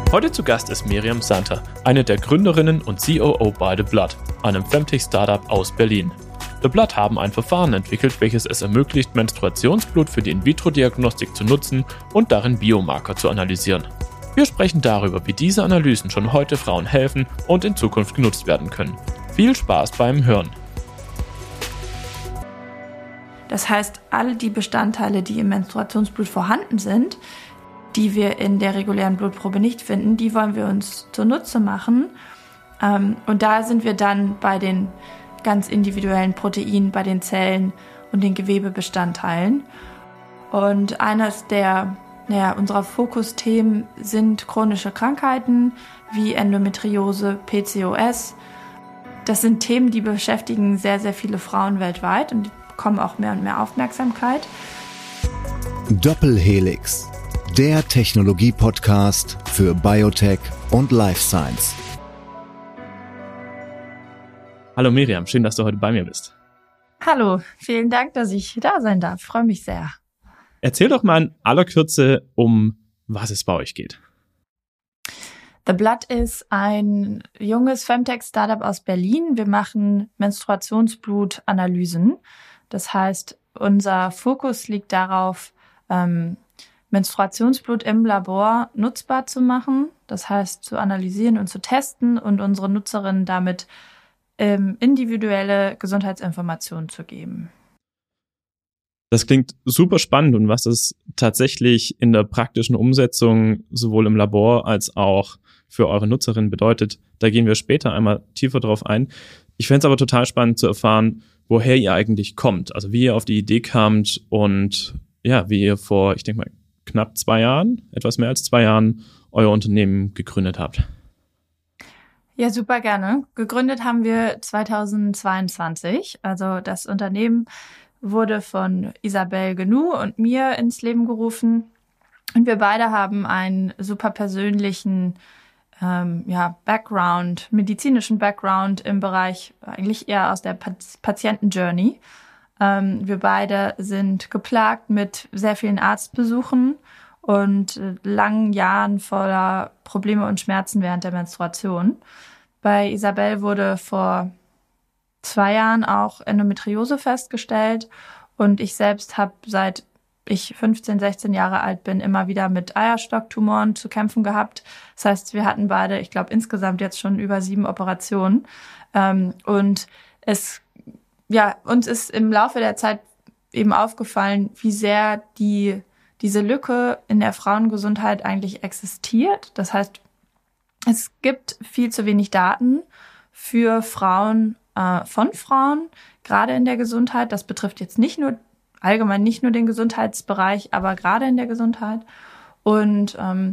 Heute zu Gast ist Miriam Santer, eine der Gründerinnen und COO bei The Blood, einem Femtech-Startup aus Berlin. The Blood haben ein Verfahren entwickelt, welches es ermöglicht, Menstruationsblut für die In-vitro-Diagnostik zu nutzen und darin Biomarker zu analysieren. Wir sprechen darüber, wie diese Analysen schon heute Frauen helfen und in Zukunft genutzt werden können. Viel Spaß beim Hören! Das heißt, alle die Bestandteile, die im Menstruationsblut vorhanden sind, die wir in der regulären Blutprobe nicht finden, die wollen wir uns zunutze machen. Und da sind wir dann bei den ganz individuellen Proteinen, bei den Zellen und den Gewebebestandteilen. Und eines unserer Fokusthemen sind chronische Krankheiten wie Endometriose, PCOS. Das sind Themen, die beschäftigen sehr, sehr viele Frauen weltweit und die bekommen auch mehr und mehr Aufmerksamkeit. Doppelhelix, der Technologie-Podcast für Biotech und Life Science. Hallo Miriam, schön, dass du heute bei mir bist. Hallo, vielen Dank, dass ich da sein darf. Freue mich sehr. Erzähl doch mal in aller Kürze, um was es bei euch geht. The Blood ist ein junges Femtech-Startup aus Berlin. Wir machen Menstruationsblutanalysen. Das heißt, unser Fokus liegt darauf, Menstruationsblut im Labor nutzbar zu machen. Das heißt, zu analysieren und zu testen und unsere Nutzerinnen damit individuelle Gesundheitsinformationen zu geben. Das klingt super spannend und was es tatsächlich in der praktischen Umsetzung sowohl im Labor als auch für eure Nutzerinnen bedeutet, da gehen wir später einmal tiefer drauf ein. Ich fände es aber total spannend zu erfahren, woher ihr eigentlich kommt, also wie ihr auf die Idee kamt und ja, wie ihr vor, ich denke mal, knapp 2 Jahren, etwas mehr als 2 Jahren, euer Unternehmen gegründet habt. Ja, super gerne. Gegründet haben wir 2022. Also das Unternehmen wurde von Isabelle Genou und mir ins Leben gerufen. Und wir beide haben einen super persönlichen Background, medizinischen Background im Bereich eigentlich eher aus der Patienten-Journey. Wir beide sind geplagt mit sehr vielen Arztbesuchen und langen Jahren voller Probleme und Schmerzen während der Menstruation. Bei Isabelle wurde vor 2 Jahren auch Endometriose festgestellt und ich selbst habe, seit ich 15, 16 Jahre alt bin, immer wieder mit Eierstocktumoren zu kämpfen gehabt. Das heißt, wir hatten beide, ich glaube, insgesamt jetzt schon über 7 Operationen. Und uns ist im Laufe der Zeit eben aufgefallen, wie sehr diese Lücke in der Frauengesundheit eigentlich existiert. Das heißt, es gibt viel zu wenig Daten für Frauen, von Frauen, gerade in der Gesundheit. Das betrifft jetzt nicht nur den Gesundheitsbereich, aber gerade in der Gesundheit. Und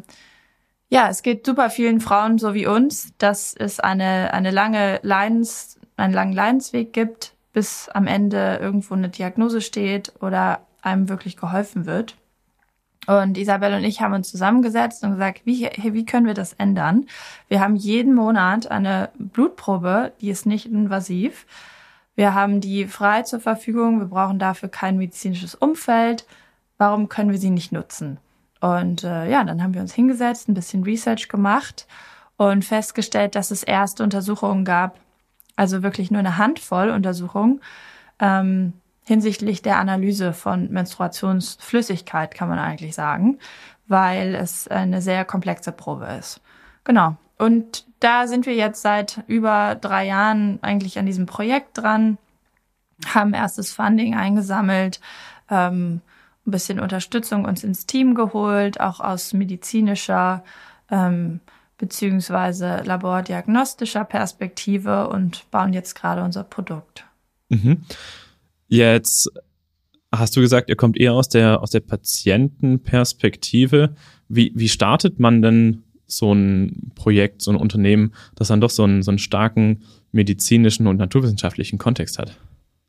es geht super vielen Frauen so wie uns, dass es einen langen Leidensweg gibt, bis am Ende irgendwo eine Diagnose steht oder einem wirklich geholfen wird. Und Isabelle und ich haben uns zusammengesetzt und gesagt, wie können wir das ändern? Wir haben jeden Monat eine Blutprobe, die ist nicht invasiv. Wir haben die frei zur Verfügung. Wir brauchen dafür kein medizinisches Umfeld. Warum können wir sie nicht nutzen? Und dann haben wir uns hingesetzt, ein bisschen Research gemacht und festgestellt, dass es erste Untersuchungen gab, also wirklich nur eine Handvoll Untersuchungen, hinsichtlich der Analyse von Menstruationsflüssigkeit, kann man eigentlich sagen, weil es eine sehr komplexe Probe ist. Genau. Und da sind wir jetzt seit über 3 Jahren eigentlich an diesem Projekt dran, haben erstes Funding eingesammelt, ein bisschen Unterstützung uns ins Team geholt, auch aus medizinischer beziehungsweise labordiagnostischer Perspektive und bauen jetzt gerade unser Produkt. Mhm. Jetzt hast du gesagt, ihr kommt eher aus der Patientenperspektive. Wie startet man denn so ein Projekt, so ein Unternehmen, das dann doch so einen starken medizinischen und naturwissenschaftlichen Kontext hat?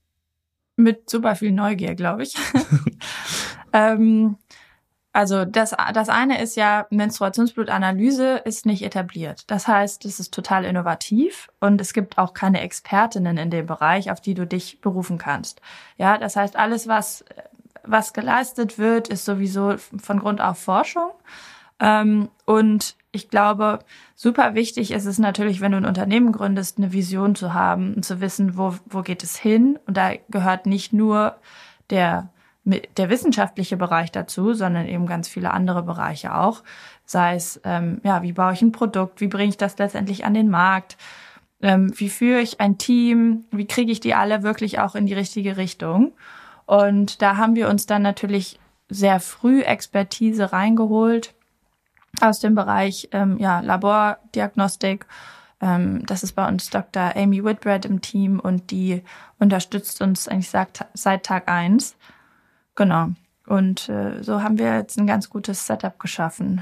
Mit super viel Neugier, glaube ich. Also das eine ist ja, Menstruationsblutanalyse ist nicht etabliert. Das heißt, es ist total innovativ und es gibt auch keine Expertinnen in dem Bereich, auf die du dich berufen kannst. Ja, das heißt, alles, was geleistet wird, ist sowieso von Grund auf Forschung. Und ich glaube, super wichtig ist es natürlich, wenn du ein Unternehmen gründest, eine Vision zu haben und zu wissen, wo geht es hin. Und da gehört nicht nur der wissenschaftliche Bereich dazu, sondern eben ganz viele andere Bereiche auch. Sei es, wie baue ich ein Produkt, wie bringe ich das letztendlich an den Markt, wie führe ich ein Team, wie kriege ich die alle wirklich auch in die richtige Richtung. Und da haben wir uns dann natürlich sehr früh Expertise reingeholt aus dem Bereich Labordiagnostik. Das ist bei uns Dr. Amy Whitbread im Team und die unterstützt uns eigentlich seit Tag 1. Genau. Und so haben wir jetzt ein ganz gutes Setup geschaffen.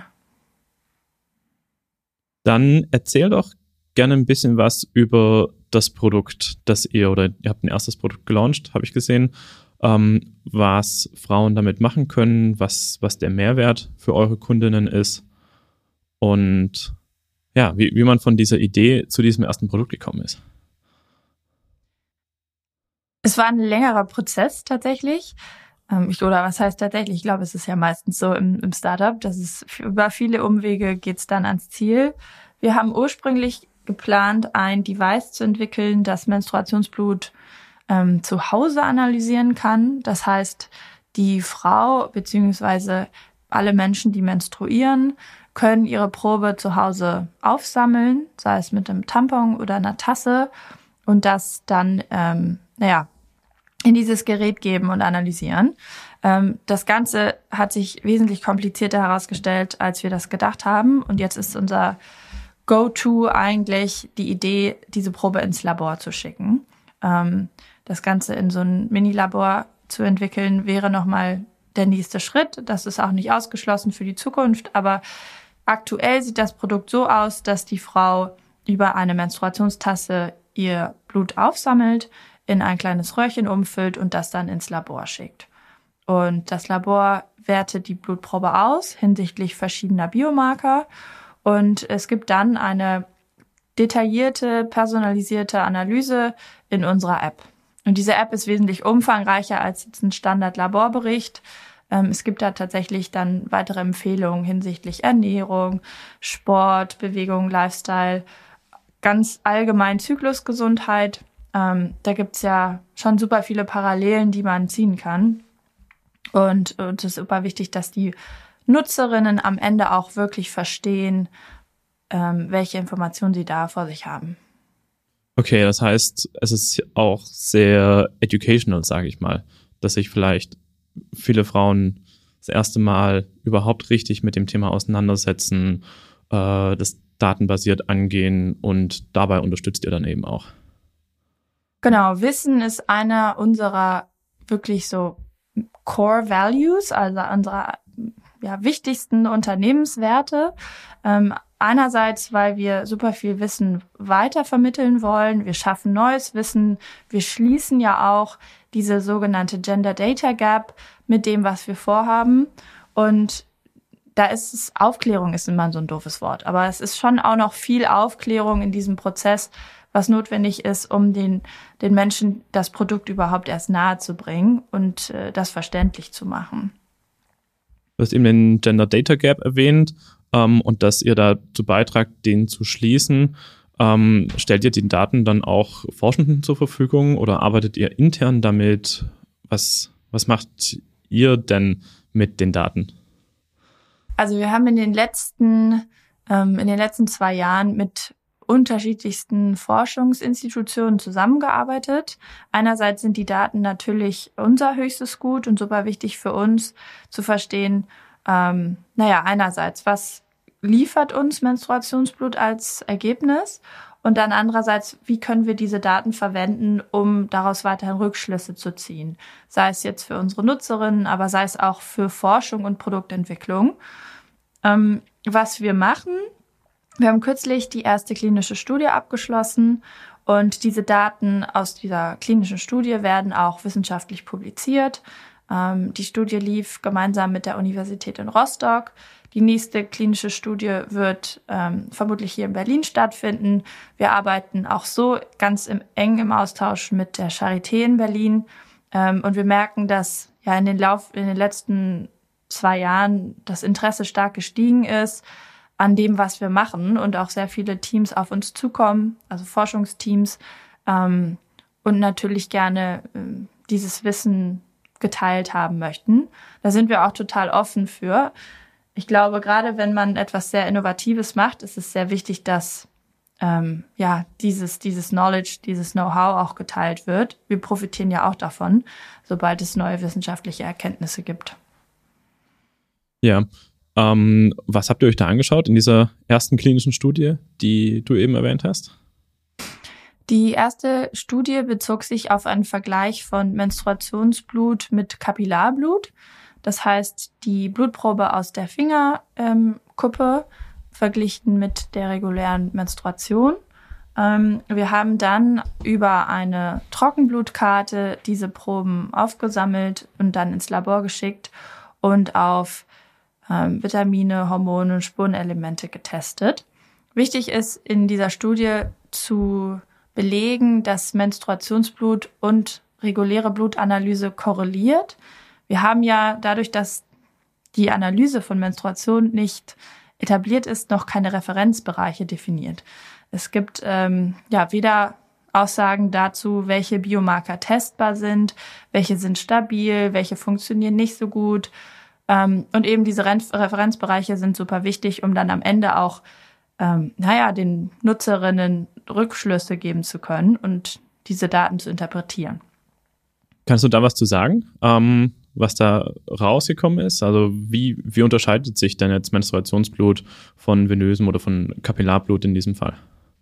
Dann erzähl doch gerne ein bisschen was über das Produkt, ihr habt ein erstes Produkt gelauncht, habe ich gesehen, was Frauen damit machen können, was der Mehrwert für eure Kundinnen ist und ja, wie man von dieser Idee zu diesem ersten Produkt gekommen ist. Es war ein längerer Prozess tatsächlich. Was heißt tatsächlich? Ich glaube, es ist ja meistens so im Startup, dass es über viele Umwege geht's dann ans Ziel. Wir haben ursprünglich geplant, ein Device zu entwickeln, das Menstruationsblut zu Hause analysieren kann. Das heißt, die Frau bzw. alle Menschen, die menstruieren, können ihre Probe zu Hause aufsammeln, sei es mit einem Tampon oder einer Tasse und das dann in dieses Gerät geben und analysieren. Das Ganze hat sich wesentlich komplizierter herausgestellt, als wir das gedacht haben. Und jetzt ist unser Go-To eigentlich die Idee, diese Probe ins Labor zu schicken. Das Ganze in so ein Mini-Labor zu entwickeln, wäre nochmal der nächste Schritt. Das ist auch nicht ausgeschlossen für die Zukunft, aber aktuell sieht das Produkt so aus, dass die Frau über eine Menstruationstasse ihr Blut aufsammelt, in ein kleines Röhrchen umfüllt und das dann ins Labor schickt. Und das Labor wertet die Blutprobe aus hinsichtlich verschiedener Biomarker und es gibt dann eine detaillierte, personalisierte Analyse in unserer App. Und diese App ist wesentlich umfangreicher als jetzt ein Standard-Laborbericht. Es gibt da tatsächlich dann weitere Empfehlungen hinsichtlich Ernährung, Sport, Bewegung, Lifestyle, ganz allgemein Zyklusgesundheit. Da gibt's ja schon super viele Parallelen, die man ziehen kann. Und es ist super wichtig, dass die Nutzerinnen am Ende auch wirklich verstehen, welche Informationen sie da vor sich haben. Okay, das heißt, es ist auch sehr educational, sage ich mal, dass sich vielleicht viele Frauen das erste Mal überhaupt richtig mit dem Thema auseinandersetzen, das datenbasiert angehen und dabei unterstützt ihr dann eben auch. Genau, Wissen ist einer unserer wirklich so Core Values, also unserer wichtigsten Unternehmenswerte. Einerseits, weil wir super viel Wissen weitervermitteln wollen. Wir schaffen neues Wissen. Wir schließen ja auch diese sogenannte Gender Data Gap mit dem, was wir vorhaben. Und da ist es, Aufklärung ist immer so ein doofes Wort, aber es ist schon auch noch viel Aufklärung in diesem Prozess, was notwendig ist, um den Menschen das Produkt überhaupt erst nahe zu bringen und das verständlich zu machen. Du hast eben den Gender Data Gap erwähnt und dass ihr dazu beitragt, den zu schließen. Stellt ihr die Daten dann auch Forschenden zur Verfügung oder arbeitet ihr intern damit? Was macht ihr denn mit den Daten? Also wir haben in den letzten 2 Jahren mit unterschiedlichsten Forschungsinstitutionen zusammengearbeitet. Einerseits sind die Daten natürlich unser höchstes Gut und super wichtig für uns zu verstehen, einerseits, was liefert uns Menstruationsblut als Ergebnis und dann andererseits, wie können wir diese Daten verwenden, um daraus weiterhin Rückschlüsse zu ziehen. Sei es jetzt für unsere Nutzerinnen, aber sei es auch für Forschung und Produktentwicklung. Was wir machen, wir haben kürzlich die erste klinische Studie abgeschlossen und diese Daten aus dieser klinischen Studie werden auch wissenschaftlich publiziert. Die Studie lief gemeinsam mit der Universität in Rostock. Die nächste klinische Studie wird vermutlich hier in Berlin stattfinden. Wir arbeiten auch so ganz eng im Austausch mit der Charité in Berlin. Und wir merken, dass in den letzten 2 Jahren das Interesse stark gestiegen ist an dem, was wir machen und auch sehr viele Teams auf uns zukommen, also Forschungsteams, und natürlich gerne dieses Wissen geteilt haben möchten. Da sind wir auch total offen für. Ich glaube, gerade wenn man etwas sehr Innovatives macht, ist es sehr wichtig, dass dieses Knowledge, dieses Know-how auch geteilt wird. Wir profitieren ja auch davon, sobald es neue wissenschaftliche Erkenntnisse gibt. Ja. Was habt ihr euch da angeschaut in dieser ersten klinischen Studie, die du eben erwähnt hast? Die erste Studie bezog sich auf einen Vergleich von Menstruationsblut mit Kapillarblut. Das heißt, die Blutprobe aus der Fingerkuppe verglichen mit der regulären Menstruation. Wir haben dann über eine Trockenblutkarte diese Proben aufgesammelt und dann ins Labor geschickt und auf Vitamine, Hormone und Spurenelemente getestet. Wichtig ist in dieser Studie zu belegen, dass Menstruationsblut und reguläre Blutanalyse korreliert. Wir haben ja dadurch, dass die Analyse von Menstruation nicht etabliert ist, noch keine Referenzbereiche definiert. Es gibt weder Aussagen dazu, welche Biomarker testbar sind, welche sind stabil, welche funktionieren nicht so gut. Und eben diese Referenzbereiche sind super wichtig, um dann am Ende auch den Nutzerinnen Rückschlüsse geben zu können und diese Daten zu interpretieren. Kannst du da was zu sagen, was da rausgekommen ist? Also wie unterscheidet sich denn jetzt Menstruationsblut von venösem oder von Kapillarblut in diesem Fall?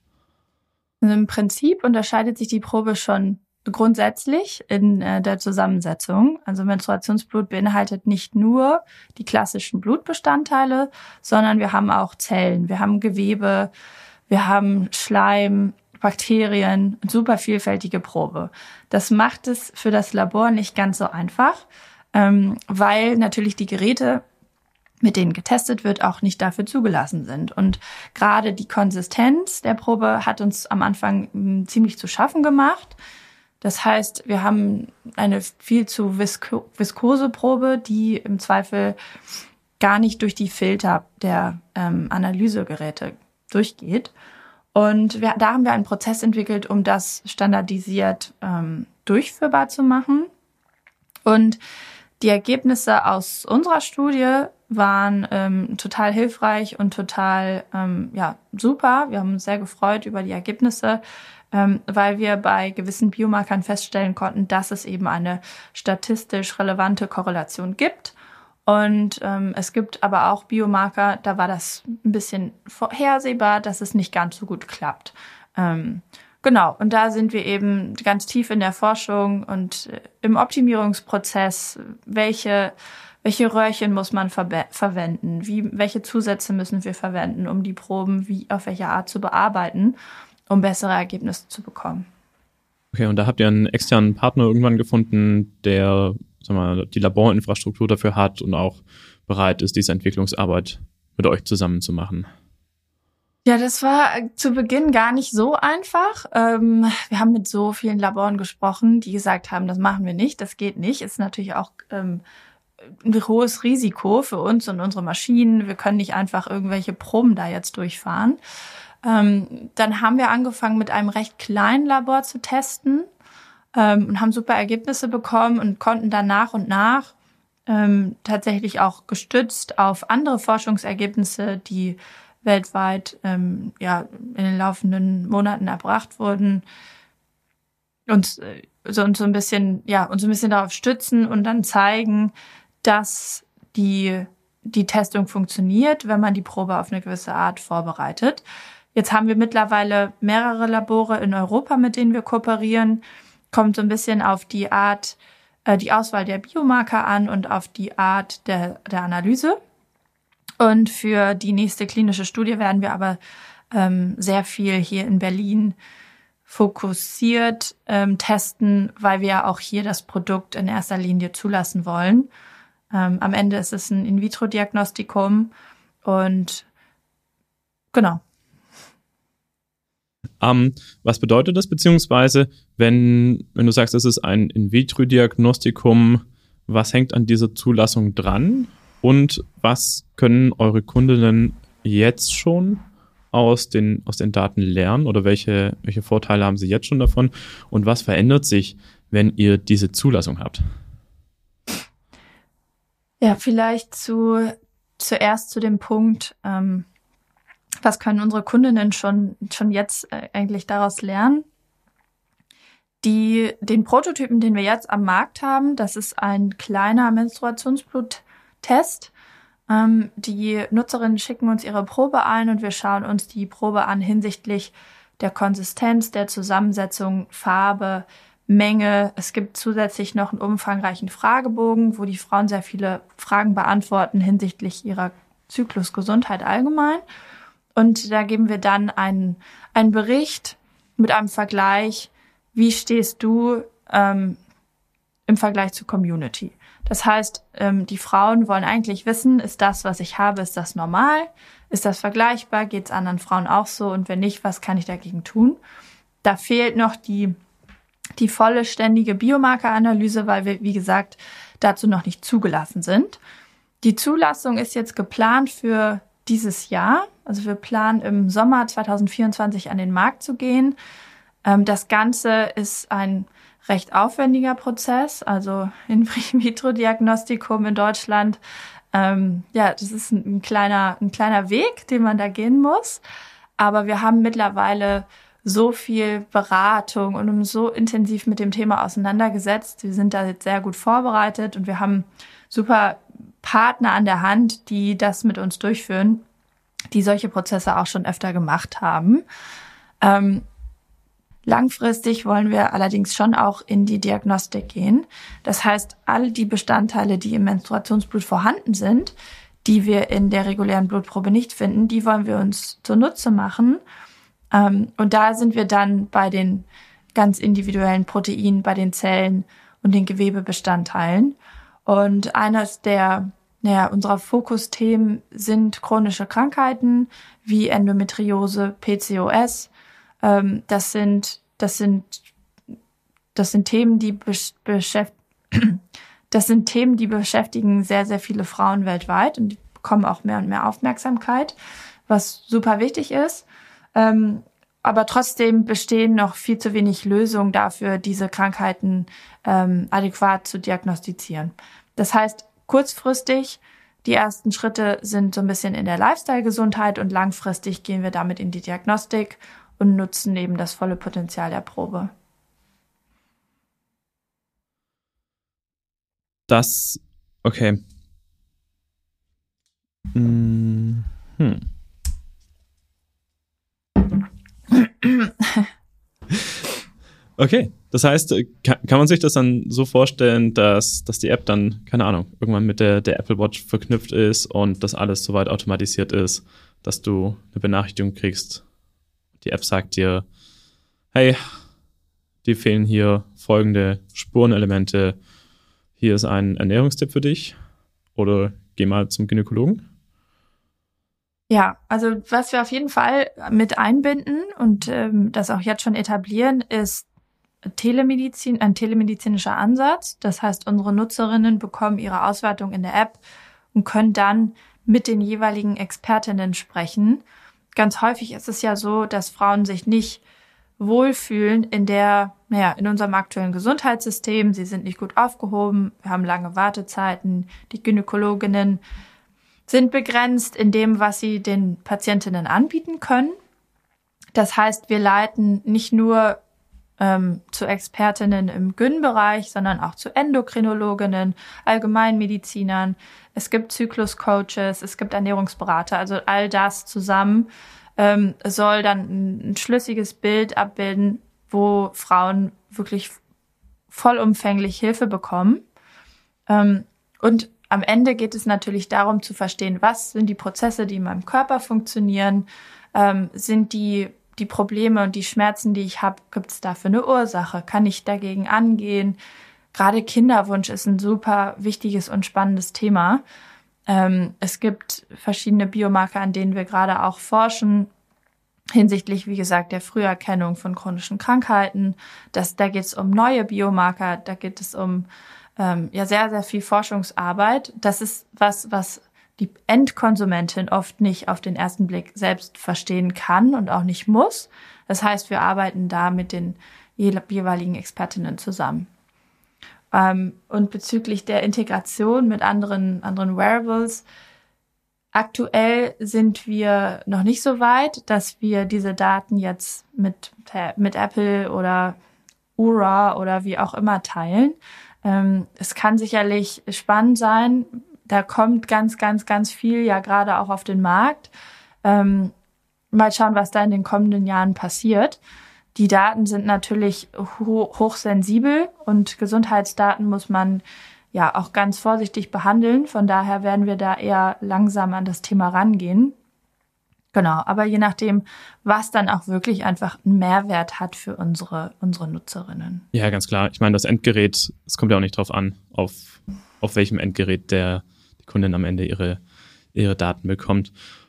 Also im Prinzip unterscheidet sich die Probe schon grundsätzlich in der Zusammensetzung. Also Menstruationsblut beinhaltet nicht nur die klassischen Blutbestandteile, sondern wir haben auch Zellen, wir haben Gewebe, wir haben Schleim, Bakterien, super vielfältige Probe. Das macht es für das Labor nicht ganz so einfach, weil natürlich die Geräte, mit denen getestet wird, auch nicht dafür zugelassen sind. Und gerade die Konsistenz der Probe hat uns am Anfang ziemlich zu schaffen gemacht. Das heißt, wir haben eine viel zu viskose Probe, die im Zweifel gar nicht durch die Filter der Analysegeräte durchgeht. Und da haben wir einen Prozess entwickelt, um das standardisiert durchführbar zu machen. Und die Ergebnisse aus unserer Studie waren total hilfreich und total super. Wir haben uns sehr gefreut über die Ergebnisse, weil wir bei gewissen Biomarkern feststellen konnten, dass es eben eine statistisch relevante Korrelation gibt. Und es gibt aber auch Biomarker, da war das ein bisschen vorhersehbar, dass es nicht ganz so gut klappt. Genau, und da sind wir eben ganz tief in der Forschung und im Optimierungsprozess, welche Röhrchen muss man verwenden, welche Zusätze müssen wir verwenden, um die Proben auf welche Art zu bearbeiten, um bessere Ergebnisse zu bekommen. Okay, und da habt ihr einen externen Partner irgendwann gefunden, der die Laborinfrastruktur dafür hat und auch bereit ist, diese Entwicklungsarbeit mit euch zusammen zu machen. Ja, das war zu Beginn gar nicht so einfach. Wir haben mit so vielen Laboren gesprochen, die gesagt haben, das machen wir nicht, das geht nicht. Ist natürlich auch ein hohes Risiko für uns und unsere Maschinen. Wir können nicht einfach irgendwelche Proben da jetzt durchfahren. Dann haben wir angefangen, mit einem recht kleinen Labor zu testen und haben super Ergebnisse bekommen und konnten dann nach und nach tatsächlich auch gestützt auf andere Forschungsergebnisse, die weltweit in den laufenden Monaten erbracht wurden, uns so ein bisschen darauf stützen und dann zeigen, dass die Testung funktioniert, wenn man die Probe auf eine gewisse Art vorbereitet. Jetzt haben wir mittlerweile mehrere Labore in Europa, mit denen wir kooperieren. Kommt so ein bisschen auf die Art, die Auswahl der Biomarker an und auf die Art der Analyse. Und für die nächste klinische Studie werden wir aber sehr viel hier in Berlin fokussiert testen, weil wir auch hier das Produkt in erster Linie zulassen wollen. Am Ende ist es ein In-vitro-Diagnostikum und genau. Was bedeutet das, beziehungsweise wenn du sagst, es ist ein In-vitro-Diagnostikum, was hängt an dieser Zulassung dran? Und was können eure Kundinnen jetzt schon aus den Daten lernen oder welche Vorteile haben sie jetzt schon davon und was verändert sich, wenn ihr diese Zulassung habt? Ja, vielleicht zuerst zu dem Punkt, was können unsere Kundinnen schon jetzt eigentlich daraus lernen? Den Prototypen, den wir jetzt am Markt haben, das ist ein kleiner Menstruationsbluttest. Die Nutzerinnen schicken uns ihre Probe ein und wir schauen uns die Probe an hinsichtlich der Konsistenz, der Zusammensetzung, Farbe, Menge. Es gibt zusätzlich noch einen umfangreichen Fragebogen, wo die Frauen sehr viele Fragen beantworten hinsichtlich ihrer Zyklusgesundheit allgemein. Und da geben wir dann einen Bericht mit einem Vergleich, wie stehst du im Vergleich zur Community. Das heißt, die Frauen wollen eigentlich wissen, ist das, was ich habe, ist das normal? Ist das vergleichbar? Geht es anderen Frauen auch so? Und wenn nicht, was kann ich dagegen tun? Da fehlt noch die volle, ständige Biomarkeranalyse, weil wir, wie gesagt, dazu noch nicht zugelassen sind. Die Zulassung ist jetzt geplant für dieses Jahr. Also wir planen im Sommer 2024 an den Markt zu gehen. Das Ganze ist ein recht aufwendiger Prozess, also In-vitro-Diagnostikum in Deutschland. Das ist ein kleiner Weg, den man da gehen muss. Aber wir haben mittlerweile so viel Beratung und uns so intensiv mit dem Thema auseinandergesetzt. Wir sind da jetzt sehr gut vorbereitet und wir haben super Partner an der Hand, die das mit uns durchführen, die solche Prozesse auch schon öfter gemacht haben. Langfristig wollen wir allerdings schon auch in die Diagnostik gehen. Das heißt, all die Bestandteile, die im Menstruationsblut vorhanden sind, die wir in der regulären Blutprobe nicht finden, die wollen wir uns zunutze machen. Und da sind wir dann bei den ganz individuellen Proteinen, bei den Zellen und den Gewebebestandteilen. Und eines unserer Fokusthemen sind chronische Krankheiten wie Endometriose, PCOS. Das sind Themen, die beschäftigen sehr, sehr viele Frauen weltweit und die bekommen auch mehr und mehr Aufmerksamkeit, was super wichtig ist. Aber trotzdem bestehen noch viel zu wenig Lösungen dafür, diese Krankheiten adäquat zu diagnostizieren. Das heißt, kurzfristig, die ersten Schritte sind so ein bisschen in der Lifestyle-Gesundheit und langfristig gehen wir damit in die Diagnostik und nutzen eben das volle Potenzial der Probe. Okay. Okay, das heißt, kann man sich das dann so vorstellen, dass die App dann, keine Ahnung, irgendwann mit der Apple Watch verknüpft ist und das alles soweit automatisiert ist, dass du eine Benachrichtigung kriegst. Die App sagt dir, hey, dir fehlen hier folgende Spurenelemente. Hier ist ein Ernährungstipp für dich. Oder geh mal zum Gynäkologen. Ja, also was wir auf jeden Fall mit einbinden und das auch jetzt schon etablieren, ist Telemedizin, ein telemedizinischer Ansatz. Das heißt, unsere Nutzerinnen bekommen ihre Auswertung in der App und können dann mit den jeweiligen Expertinnen sprechen. Ganz häufig ist es ja so, dass Frauen sich nicht wohlfühlen in unserem aktuellen Gesundheitssystem. Sie sind nicht gut aufgehoben, wir haben lange Wartezeiten, die Gynäkologinnen sind begrenzt in dem, was sie den Patientinnen anbieten können. Das heißt, wir leiten nicht nur zu Expertinnen im Gyn-Bereich, sondern auch zu Endokrinologinnen, Allgemeinmedizinern. Es gibt Zykluscoaches, es gibt Ernährungsberater. Also all das zusammen soll dann ein schlüssiges Bild abbilden, wo Frauen wirklich vollumfänglich Hilfe bekommen. Und am Ende geht es natürlich darum zu verstehen, was sind die Prozesse, die in meinem Körper funktionieren, sind die Probleme und die Schmerzen, die ich habe, gibt es dafür eine Ursache? Kann ich dagegen angehen? Gerade Kinderwunsch ist ein super wichtiges und spannendes Thema. Es gibt verschiedene Biomarker, an denen wir gerade auch forschen, hinsichtlich, wie gesagt, der Früherkennung von chronischen Krankheiten. Da geht es um neue Biomarker, da geht es um sehr, sehr viel Forschungsarbeit. Das ist was die Endkonsumentin oft nicht auf den ersten Blick selbst verstehen kann und auch nicht muss. Das heißt, wir arbeiten da mit den jeweiligen Expertinnen zusammen. Und bezüglich der Integration mit anderen Wearables, aktuell sind wir noch nicht so weit, dass wir diese Daten jetzt mit Apple oder Oura oder wie auch immer teilen. Es kann sicherlich spannend sein. Da kommt ganz, ganz, ganz viel ja gerade auch auf den Markt. Mal schauen, was da in den kommenden Jahren passiert. Die Daten sind natürlich hochsensibel und Gesundheitsdaten muss man ja auch ganz vorsichtig behandeln. Von daher werden wir da eher langsam an das Thema rangehen. Genau, aber je nachdem, was dann auch wirklich einfach einen Mehrwert hat für unsere Nutzerinnen. Ja, ganz klar. Ich meine, das Endgerät, es kommt ja auch nicht drauf an, auf welchem Endgerät die Kundin am Ende ihre Daten bekommt.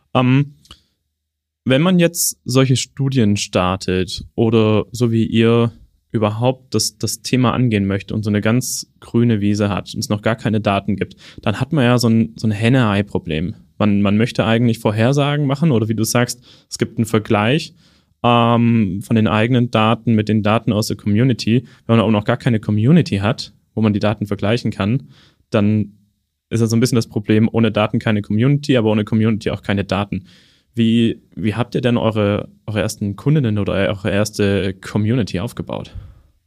Wenn man jetzt solche Studien startet oder so wie ihr überhaupt das Thema angehen möchte und so eine ganz grüne Wiese hat und es noch gar keine Daten gibt, dann hat man ja so ein Henne-Ei-Problem. Man möchte eigentlich Vorhersagen machen oder wie du sagst, es gibt einen Vergleich von den eigenen Daten mit den Daten aus der Community. Wenn man auch noch gar keine Community hat, wo man die Daten vergleichen kann, dann ist das so ein bisschen das Problem, ohne Daten keine Community, aber ohne Community auch keine Daten. Wie habt ihr denn eure ersten Kundinnen oder eure erste Community aufgebaut?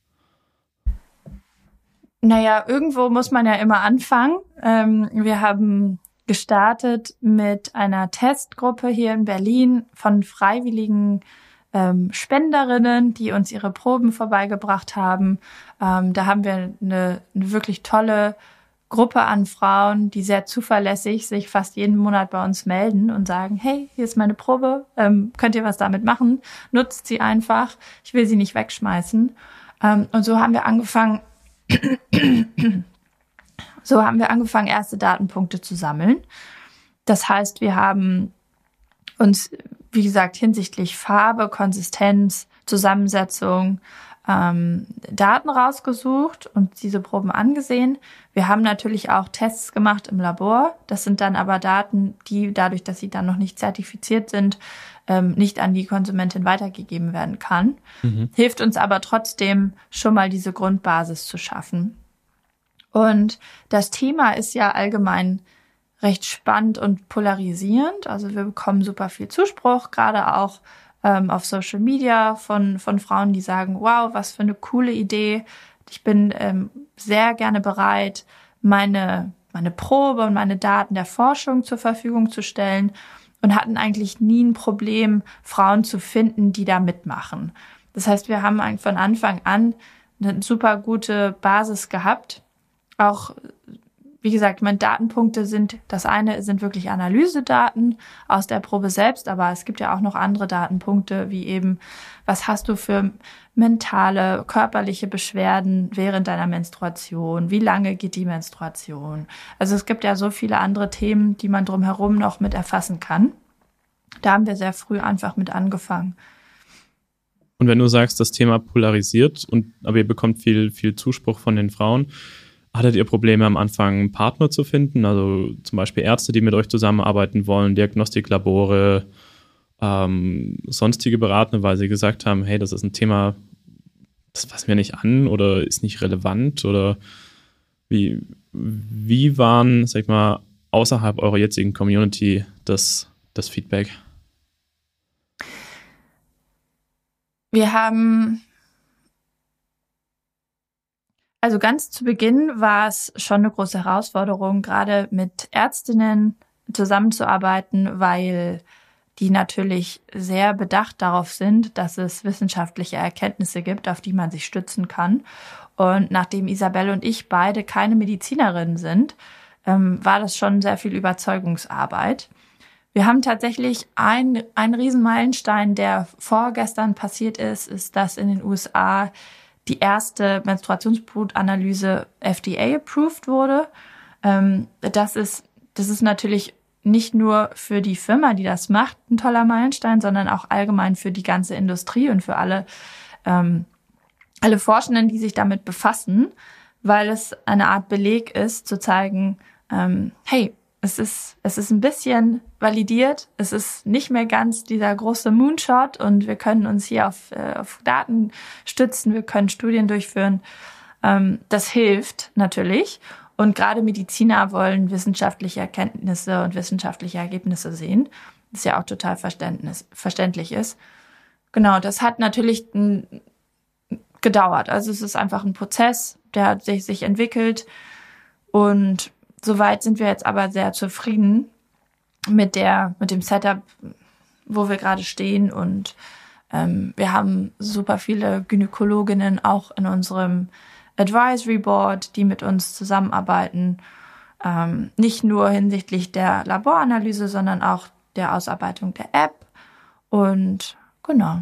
Naja, irgendwo muss man ja immer anfangen. Wir haben gestartet mit einer Testgruppe hier in Berlin von freiwilligen Spenderinnen, die uns ihre Proben vorbeigebracht haben. Da haben wir eine wirklich tolle Gruppe an Frauen, die sehr zuverlässig sich fast jeden Monat bei uns melden und sagen, hey, hier ist meine Probe, könnt ihr was damit machen? Nutzt sie einfach, ich will sie nicht wegschmeißen. Und so haben wir angefangen, erste Datenpunkte zu sammeln. Das heißt, wir haben uns, wie gesagt, hinsichtlich Farbe, Konsistenz, Zusammensetzung, Daten rausgesucht und diese Proben angesehen. Wir haben natürlich auch Tests gemacht im Labor. Das sind dann aber Daten, die dadurch, dass sie dann noch nicht zertifiziert sind, nicht an die Konsumentin weitergegeben werden kann. Hilft uns aber trotzdem schon mal diese Grundbasis zu schaffen. Und das Thema ist ja allgemein recht spannend und polarisierend. Also wir bekommen super viel Zuspruch, gerade auch auf Social Media von Frauen, die sagen, wow, was für eine coole Idee. Ich bin sehr gerne bereit, meine Probe und meine Daten der Forschung zur Verfügung zu stellen und hatten eigentlich nie ein Problem, Frauen zu finden, die da mitmachen. Das heißt, wir haben eigentlich von Anfang an eine super gute Basis gehabt. Auch, wie gesagt, meine Datenpunkte das eine sind wirklich Analysedaten aus der Probe selbst, aber es gibt ja auch noch andere Datenpunkte, wie eben, was hast du für mentale, körperliche Beschwerden während deiner Menstruation? Wie lange geht die Menstruation? Also es gibt ja so viele andere Themen, die man drumherum noch mit erfassen kann. Da haben wir sehr früh einfach mit angefangen. Und wenn du sagst, das Thema polarisiert, aber ihr bekommt viel Zuspruch von den Frauen, hattet ihr Probleme am Anfang, einen Partner zu finden? Also zum Beispiel Ärzte, die mit euch zusammenarbeiten wollen, Diagnostiklabore, sonstige Berater, weil sie gesagt haben, hey, das ist ein Thema, das fassen wir nicht an oder ist nicht relevant? Oder wie waren, sag ich mal, außerhalb eurer jetzigen Community das Feedback? Wir haben... Also ganz zu Beginn war es schon eine große Herausforderung, gerade mit Ärztinnen zusammenzuarbeiten, weil die natürlich sehr bedacht darauf sind, dass es wissenschaftliche Erkenntnisse gibt, auf die man sich stützen kann. Und nachdem Isabelle und ich beide keine Medizinerinnen sind, war das schon sehr viel Überzeugungsarbeit. Wir haben tatsächlich einen Riesenmeilenstein, der vorgestern passiert ist, dass in den USA die erste Menstruationsblutanalyse FDA-approved wurde. Das ist natürlich nicht nur für die Firma, die das macht, ein toller Meilenstein, sondern auch allgemein für die ganze Industrie und für alle Forschenden, die sich damit befassen, weil es eine Art Beleg ist, zu zeigen, hey, es ist ein bisschen validiert, es ist nicht mehr ganz dieser große Moonshot und wir können uns hier auf Daten stützen, wir können Studien durchführen. Das hilft natürlich. Und gerade Mediziner wollen wissenschaftliche Erkenntnisse und wissenschaftliche Ergebnisse sehen, das ja auch total verständlich ist. Genau, das hat natürlich gedauert. Also es ist einfach ein Prozess, der hat sich entwickelt. Und soweit sind wir jetzt aber sehr zufrieden mit dem Setup, wo wir gerade stehen. Und wir haben super viele Gynäkologinnen auch in unserem Advisory Board, die mit uns zusammenarbeiten, nicht nur hinsichtlich der Laboranalyse, sondern auch der Ausarbeitung der App. Und genau,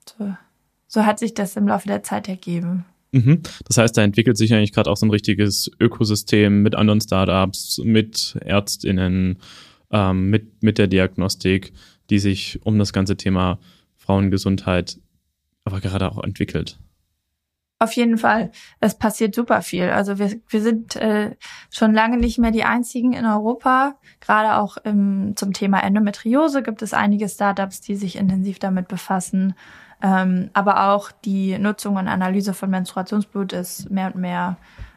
so hat sich das im Laufe der Zeit ergeben. Mhm. Das heißt, da entwickelt sich eigentlich gerade auch so ein richtiges Ökosystem mit anderen Startups, mit ÄrztInnen, mit der Diagnostik, die sich um das ganze Thema Frauengesundheit aber gerade auch entwickelt. Auf jeden Fall. Es passiert super viel. Also wir sind schon lange nicht mehr die einzigen in Europa. Gerade auch zum Thema Endometriose gibt es einige Startups, die sich intensiv damit befassen. Aber auch die Nutzung und Analyse von Menstruationsblut ist mehr und mehr,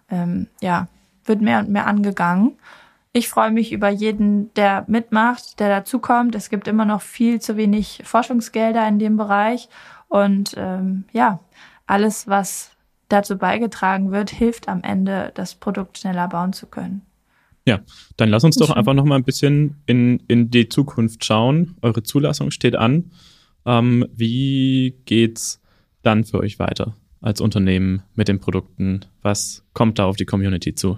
wird mehr und mehr angegangen. Ich freue mich über jeden, der mitmacht, der dazukommt. Es gibt immer noch viel zu wenig Forschungsgelder in dem Bereich. Und alles, was dazu beigetragen wird, hilft am Ende, das Produkt schneller bauen zu können. Ja, dann lass uns doch einfach noch mal ein bisschen in die Zukunft schauen. Eure Zulassung steht an. Wie geht's dann für euch weiter als Unternehmen mit den Produkten? Was kommt da auf die Community zu?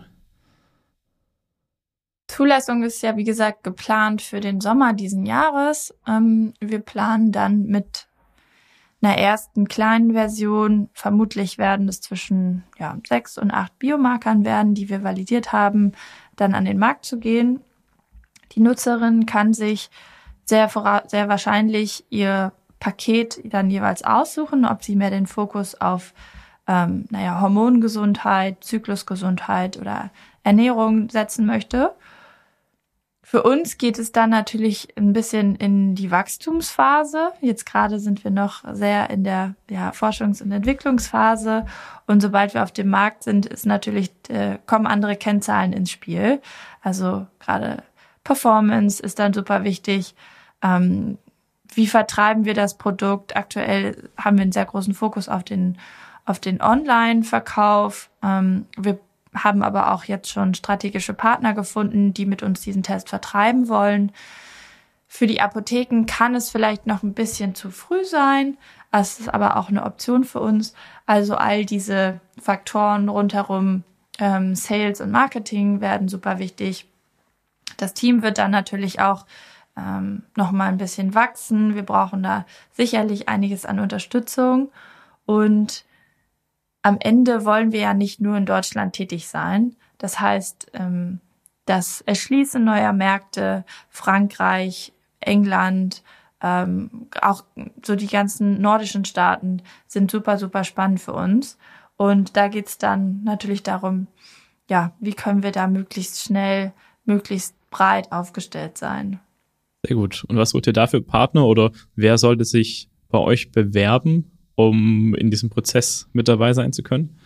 Zulassung ist ja, wie gesagt, geplant für den Sommer diesen Jahres. Wir planen dann mit einer ersten kleinen Version, vermutlich werden es zwischen 6 und 8 Biomarkern werden, die wir validiert haben, dann an den Markt zu gehen. Die Nutzerin kann sich sehr wahrscheinlich ihr Paket dann jeweils aussuchen, ob sie mehr den Fokus auf Hormongesundheit, Zyklusgesundheit oder Ernährung setzen möchte. Für uns geht es dann natürlich ein bisschen in die Wachstumsphase. Jetzt gerade sind wir noch sehr in der Forschungs- und Entwicklungsphase. Und sobald wir auf dem Markt sind, kommen andere Kennzahlen ins Spiel. Also gerade Performance ist dann super wichtig. Wie vertreiben wir das Produkt? Aktuell haben wir einen sehr großen Fokus auf den Online-Verkauf. Wir haben aber auch jetzt schon strategische Partner gefunden, die mit uns diesen Test vertreiben wollen. Für die Apotheken kann es vielleicht noch ein bisschen zu früh sein. Es ist aber auch eine Option für uns. Also all diese Faktoren rundherum, Sales und Marketing werden super wichtig. Das Team wird dann natürlich auch noch mal ein bisschen wachsen. Wir brauchen da sicherlich einiges an Unterstützung. Und am Ende wollen wir ja nicht nur in Deutschland tätig sein. Das heißt, das Erschließen neuer Märkte, Frankreich, England, auch so die ganzen nordischen Staaten sind super, super spannend für uns. Und da geht's dann natürlich darum, wie können wir da möglichst schnell, möglichst breit aufgestellt sein. Sehr gut. Und was sucht ihr da für Partner oder wer sollte sich bei euch bewerben, um in diesem Prozess mit dabei sein zu können?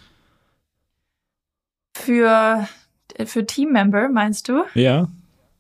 Für Teammember, meinst du? Ja.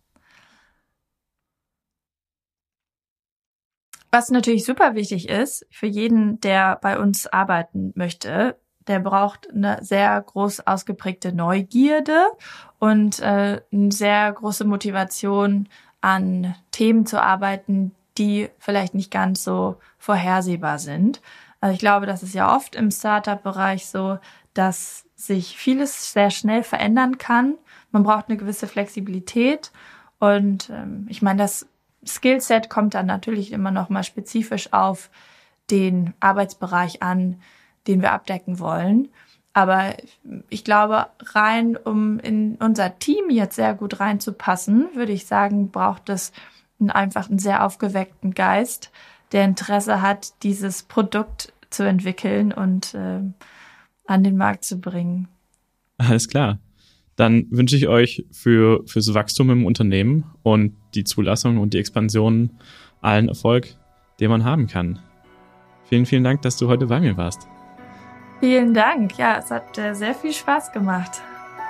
Was natürlich super wichtig ist, für jeden, der bei uns arbeiten möchte, der braucht eine sehr groß ausgeprägte Neugierde und eine sehr große Motivation, an Themen zu arbeiten, die vielleicht nicht ganz so vorhersehbar sind. Also ich glaube, das ist ja oft im Startup-Bereich so, dass sich vieles sehr schnell verändern kann. Man braucht eine gewisse Flexibilität und ich meine, das Skillset kommt dann natürlich immer noch mal spezifisch auf den Arbeitsbereich an, den wir abdecken wollen. Aber ich glaube, rein um in unser Team jetzt sehr gut reinzupassen, würde ich sagen, braucht es einfach einen sehr aufgeweckten Geist, der Interesse hat, dieses Produkt zu entwickeln und an den Markt zu bringen. Alles klar. Dann wünsche ich euch fürs Wachstum im Unternehmen und die Zulassung und die Expansion allen Erfolg, den man haben kann. Vielen, vielen Dank, dass du heute bei mir warst. Vielen Dank. Ja, es hat sehr viel Spaß gemacht.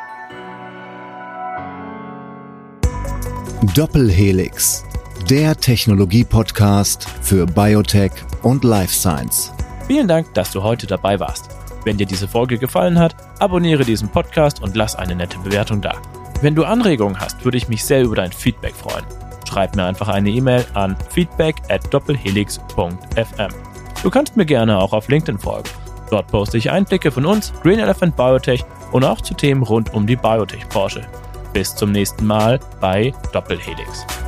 Doppelhelix, der Technologie-Podcast für Biotech und Life Science. Vielen Dank, dass du heute dabei warst. Wenn dir diese Folge gefallen hat, abonniere diesen Podcast und lass eine nette Bewertung da. Wenn du Anregungen hast, würde ich mich sehr über dein Feedback freuen. Schreib mir einfach eine E-Mail an feedback@doppelhelix.fm. Du kannst mir gerne auch auf LinkedIn folgen. Dort poste ich Einblicke von uns, Green Elephant Biotech, und auch zu Themen rund um die Biotech-Branche. Bis zum nächsten Mal bei Doppelhelix.